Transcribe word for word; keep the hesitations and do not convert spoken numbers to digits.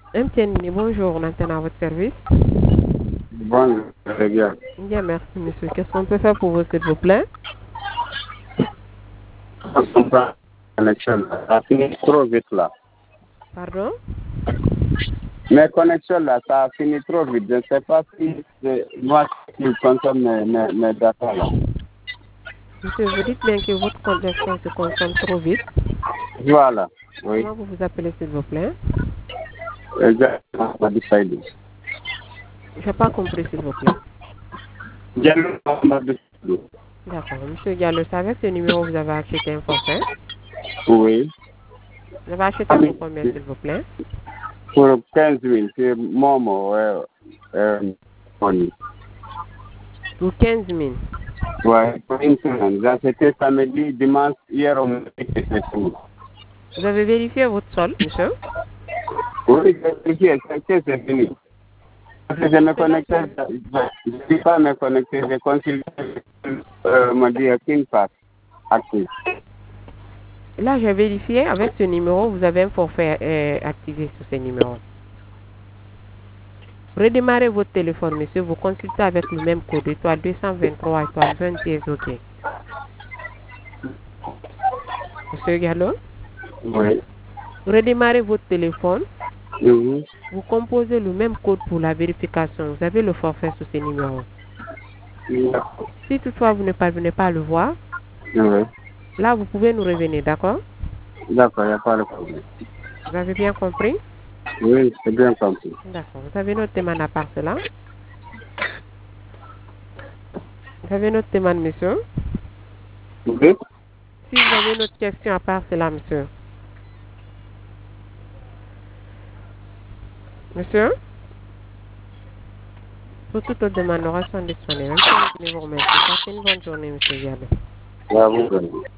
M T N, bonjour, on antenne à votre service. Bon, très bien. Bien, merci, monsieur. Qu'est-ce qu'on peut faire pour vous, s'il vous plaît? La connexion, ça finit trop vite là. Pardon? Mes connexions là, ça a fini trop vite. Je ne sais pas si c'est moi qui consomme mes, mes, mes data là. Monsieur, vous dites bien que votre connexion se consomme trop vite. Voilà, oui. Comment vous vous appelez, s'il vous plaît? Exactement, Mamadou Saïdou. Je n'ai pas compris, s'il vous plaît. Diallo Mamadou Saïdou. D'accord. Monsieur Diallo, c'est avec ce numéro que vous avez acheté un forfait. Oui. Vous avez acheté pour combien, s'il vous plaît? Pour quinze mille, c'est Momo. Euh, euh, money. Pour quinze mille. Ouais, pour une semaine. Ça, c'était samedi, dimanche, hier, on m'a dit que c'est tout. Vous avez vérifié votre solde, monsieur? Oui, c'est c'est- c'est fini. Parce que je me connectais, je ne suis pas me connecter, j'ai consulté, euh, m'a dit King Pass actif. Là, j'ai vérifié avec ce numéro, vous avez un forfait euh, activé sur ce numéro. Redémarrez votre téléphone, monsieur. Vous consultez avec le même code, étoile deux cent vingt-trois, étoile vingt et OK. Monsieur Gallo, Oui. redémarrez votre téléphone. Mhm. Vous composez le même code pour la vérification. Vous avez le forfait sur ce numéro. D'accord, Si toutefois vous ne parvenez pas à le voir, oui. là, vous pouvez nous revenir, d'accord? D'accord, il n'y a pas de problème. Vous avez bien compris? Oui, c'est bien compris. D'accord. Vous avez notre demande à part cela? Vous avez notre demande, monsieur? Oui. Si vous avez une autre question à part cela, monsieur. Monsieur? Pour toute autre demande, nous restons disponibles. Je vous remercie. Passez une bonne journée, monsieur Diallo. À vous.